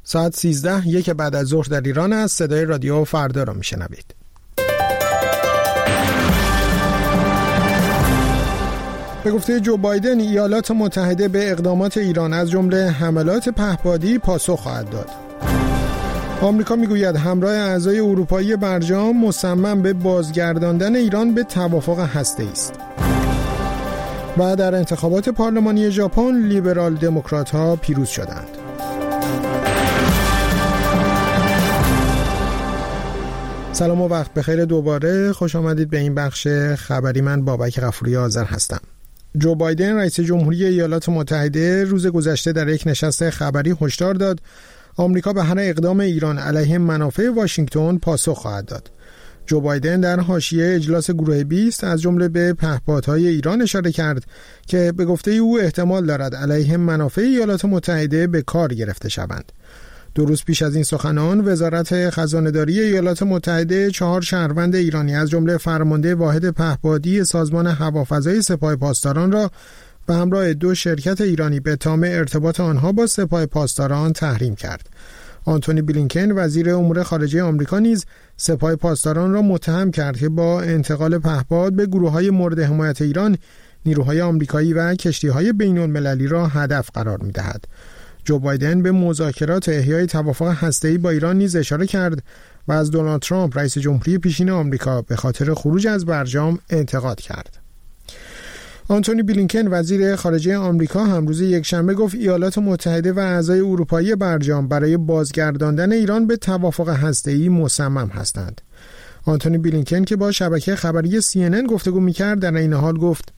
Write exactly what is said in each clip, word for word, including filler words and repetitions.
ساعت سیزده یک بعد از ظهر در ایران است. صدای رادیو فردا را میشنوید. به گفته جو بایدن، ایالات متحده به اقدامات ایران از جمله حملات پهپادی پاسخ خواهد داد. آمریکا میگوید همراه اعضای اروپایی برجام مصمم به بازگرداندن ایران به توافق هسته‌ای است. و در انتخابات پارلمانی ژاپن لیبرال دموکرات‌ها پیروز شدند. سلام و وقت بخیر دوباره، خوش آمدید به این بخش خبری. من بابک غفوری آذر هستم. جو بایدن رئیس جمهوری ایالات متحده روز گذشته در یک نشست خبری هشدار داد آمریکا به هر اقدام ایران علیه منافع واشنگتن پاسخ خواهد داد. جو بایدن در حاشیه اجلاس گروه بیست از جمله به پهپادهای ایران اشاره کرد که به گفته او احتمال دارد علیه منافع ایالات متحده به کار گرفته شوند. دو روز پیش از این سخنان، وزارت خزانه‌داری ایالات متحده چهار شهروند ایرانی از جمله فرمانده واحد پهپادی سازمان هوافضای سپاه پاسداران را به همراه دو شرکت ایرانی به اتهام ارتباط آنها با سپاه پاسداران تحریم کرد. آنتونی بلینکن وزیر امور خارجه آمریکا نیز سپاه پاسداران را متهم کرد که با انتقال پهپاد به گروه‌های مورد حمایت ایران نیروهای آمریکایی و کشتی‌های بین‌المللی را هدف قرار می‌دهد. جو بایدن به مذاکرات احیای توافق هسته‌ای با ایران نیز اشاره کرد و از دونالد ترامپ رئیس جمهوری پیشین آمریکا به خاطر خروج از برجام انتقاد کرد. آنتونی بلینکن وزیر خارجه آمریکا هم روز یکشنبه گفت ایالات متحده و اعضای اروپایی برجام برای بازگرداندن ایران به توافق هسته‌ای مصمم هستند. آنتونی بلینکن که با شبکه خبری سی ان ان گفتگو می‌کرد در این حال گفت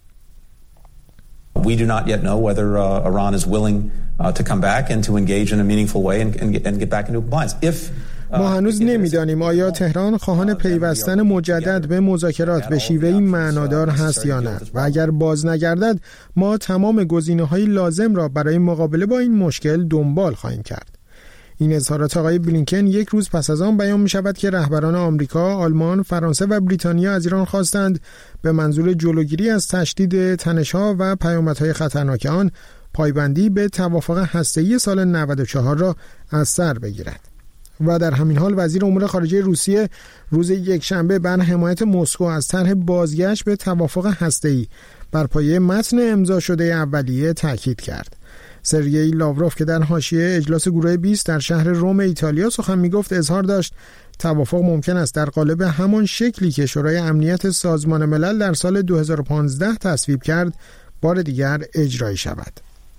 We do not yet know whether uh, Iran is willing uh, to come back and to engage in a meaningful way and, and, get, and get back into compliance. If ما هنوز نمیدانیم آیا تهران خواهان پیوستن مجدد به مذاکرات به شیوهی معنادار هست یا نه و اگر باز نگردد ما تمام گزینه‌های لازم را برای مقابله با این مشکل دنبال خواهیم کرد. این اظهارات آقای بلینکن یک روز پس از آن بیان می شود که رهبران آمریکا، آلمان، فرانسه و بریتانیا از ایران خواستند به منظور جلوگیری از تشدید تنش‌ها و پیامدهای خطرناک آن پایبندی به توافق هسته‌ای سال نود و چهار را از سر بگیرد. و در همین حال وزیر امور خارجه روسیه روز یکشنبه بر حمایت مسکو از طرح بازگشت به توافق هسته‌ای بر پایه متن امضا شده اولیه تاکید کرد. سرگئی لاوروف که در حاشیه اجلاس گروه بیست در شهر روم ایتالیا سخن میگفت اظهار داشت توافق ممکن است در قالب همان شکلی که شورای امنیت سازمان ملل در سال دو هزار و پانزده تصویب کرد بار دیگر اجرایی شود.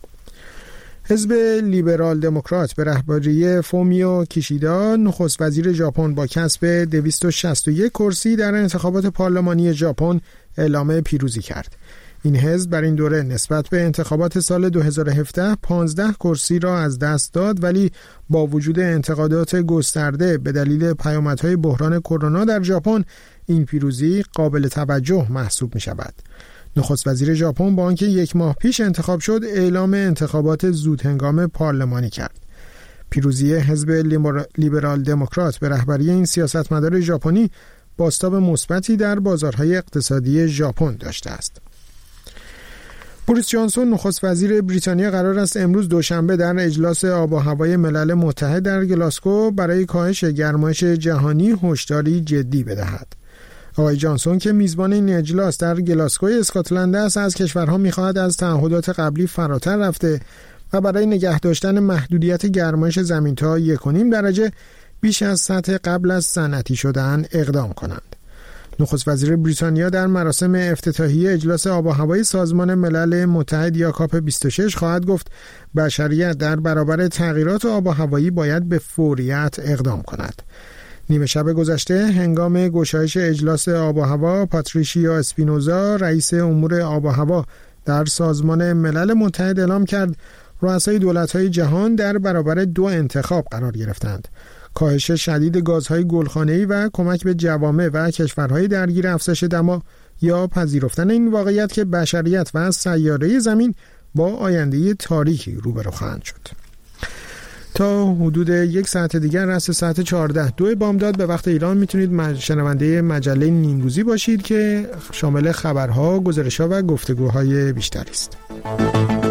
حزب لیبرال دموکرات به رهبری فومیو کیشیدا نخست وزیر ژاپن با کسب دویست و شصت و یک کرسی در انتخابات پارلمانی ژاپن اعلام پیروزی کرد. این حزب بر این دوره نسبت به انتخابات سال دو هزار و هفده پانزده کرسی را از دست داد، ولی با وجود انتقادات گسترده به دلیل پیامدهای بحران کرونا در ژاپن این پیروزی قابل توجه محسوب می شود. نخست وزیر ژاپن با آنکه یک ماه پیش انتخاب شد اعلام انتخابات زودهنگام پارلمانی کرد. پیروزی حزب لیبرال دموکرات به رهبری این سیاستمدار ژاپنی بازتاب مثبتی در بازارهای اقتصادی ژاپن داشته است. بوریس جانسون نخست وزیر بریتانیا قرار است امروز دوشنبه در اجلاس آب و هوای ملل متحد در گلاسگو برای کاهش گرمایش جهانی هشداری جدی بدهد. آقای جانسون که میزبان این اجلاس در گلاسگو اسکاتلند است از کشورها می‌خواهد از تعهدات قبلی فراتر رفته و برای نگه داشتن محدودیت گرمایش زمین تا یک و نیم درجه بیش از سطح قبل از صنعتی شدن اقدام کنند. نخست وزیر بریتانیا در مراسم افتتاحیه اجلاس آب و هوای سازمان ملل متحد یا کاپ بیست و شش خواهد گفت بشریت در برابر تغییرات آب و هوایی باید به فوریت اقدام کند. نیمه شب گذشته هنگام گشایش اجلاس آب و هوا، پاتریشیا اسپینوزا رئیس امور آب و هوا در سازمان ملل متحد اعلام کرد رؤسای دولت‌های جهان در برابر دو انتخاب قرار گرفتند: کاهش شدید گازهای گلخانه‌ای و کمک به جوامع و کشورهای درگیر افزایش دما یا پذیرفتن این واقعیت که بشریت و سیاره زمین با آینده تاریکی روبرو خواهند شد. تا حدود یک ساعت دیگر رأس ساعت چهارده دو بامداد به وقت ایران میتونید شنونده مجله نیمروزی باشید که شامل خبرها، گزارش‌ها و گفتگوهای بیشتری است.